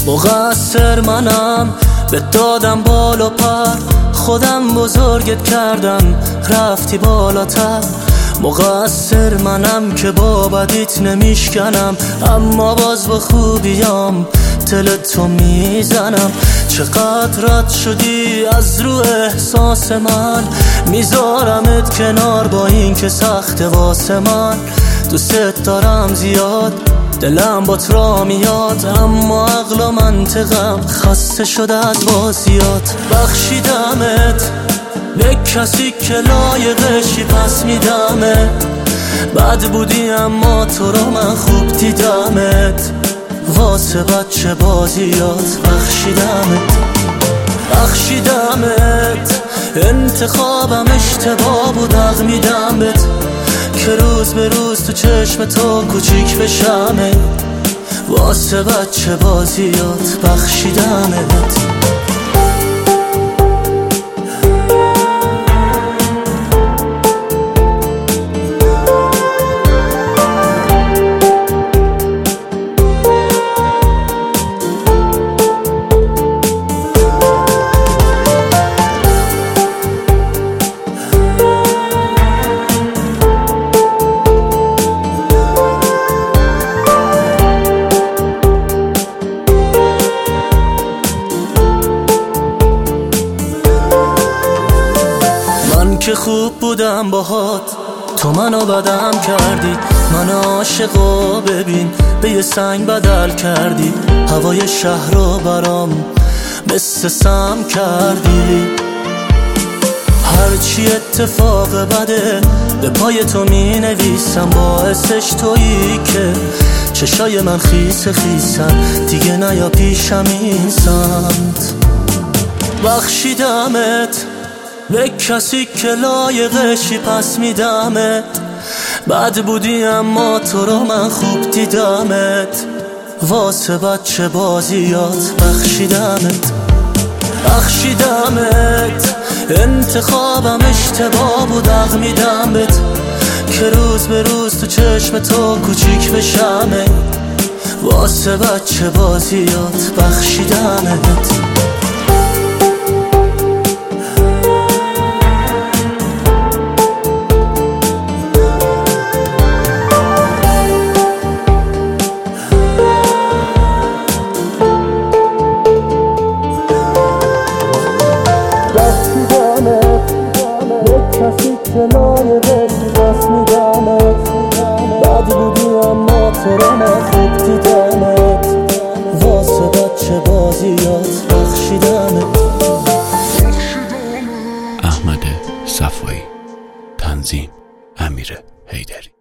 مقصر منم، به دادم بال و پر، خودم بزرگت کردم رفتی بالاتر. مقصر منم که با بدیت نمیشکنم، اما باز با خوبیام دل تو میزنم. چقدر رد شدی از رو احساس من، میذارمت کنار با این که سخت واسه من. دوست دارم زیاد، دلم با را میاد، اما عقل و منطقم خسته شده از بازیات. بخشیدمت به کسی که لایقشی، پس میدمت. بد بودی اما تو رو من خوب دیدمت، واسه بچه بازیات. بخشیدمت، انتخابم اشتباه بود، حق میدمت که روز به روز تو چشم تو کوچیک بشمه، واسه بچه بازیات. بخشیدمت. من که خوب بودم باهات، تو منو بدم کردی. من عاشقو ببین به یه سنگ بدل کردی، هوای شهر رو برام مثل سم کردی. هرچی اتفاق بده به پای تو می نویسم، باعثش تویی که چشای من خیسن، دیگه نیا پیشم این سمت. بخشیدمت به کسی که لایقشی، پس میدمت. بد بودی اما تو رو من خوب دیدمت، واسه بچه بازیات. بخشیدمت، انتخابم اشتباه بود، حق میدمت که روز به روز تو چشم تو کوچیک بشمه، واسه بچه بازیات. بخشیدمت. کسی که لایقشی، بس میدمت. بد بودی اما تو رو من خوب دیدمت، واسه بچه بازیات. بخشیدمت. احمد صفایی، تنظیم امیر حیدری.